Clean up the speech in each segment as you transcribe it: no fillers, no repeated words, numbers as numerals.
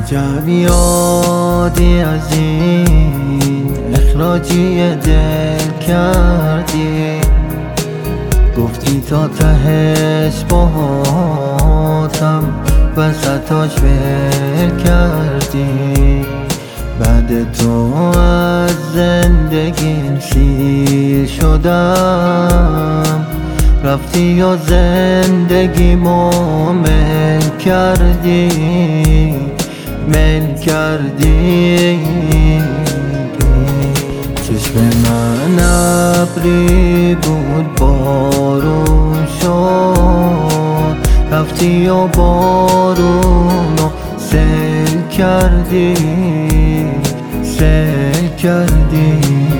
عجب یادی از این اخراجی دل کردی، گفتی تا تهش باهاتم وسطاش ول کردی. بعد تو از زندگیم سیر شدم، رفتی و زندگیمو مل کردی، مل کردی. چشم من ابری بود بارون شد، رفتی و بارونو سیل کردی، سیل کردی.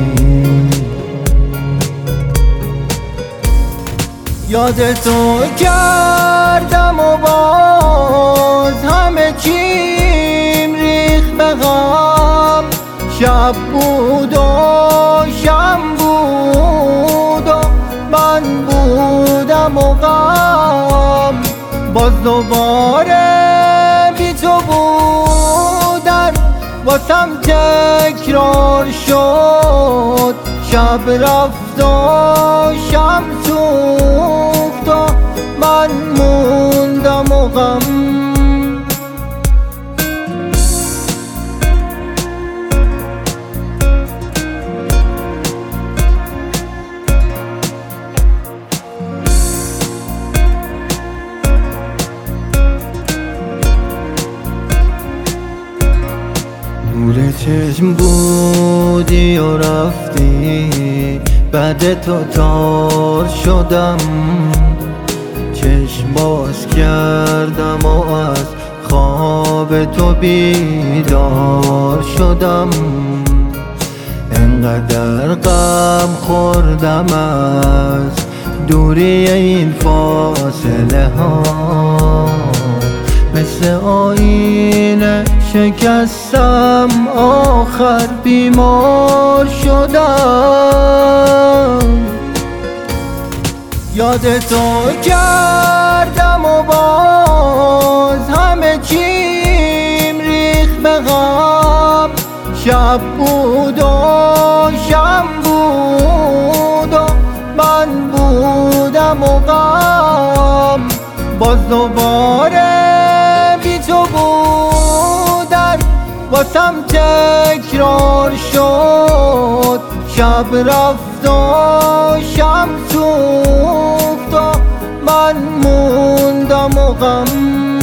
یادتو کردم و باز همه چیم ریخت به غم. شب بود و شم بود و من بودم و غم. باز دوباره بی تو بودن واسم تکرار شد. شب رفت و شم سوخت و من موندم و غم. نور چشم بودی و رفتی، بعد تو تار شدم. چشم باز کردم و از خواب تو بیدار شدم. انقدر غم خوردم از دوری این فاصله ها، مثل آینه شکستم آخر بیمار شدم. یادتو کردم و باز همه چیم ریخت به غم. شب بود و شم بود و من بودم و غم. باز دوباره بی تو بودن واسم تکرار شد. شب رفت و شم سوخت و من موندم و غم.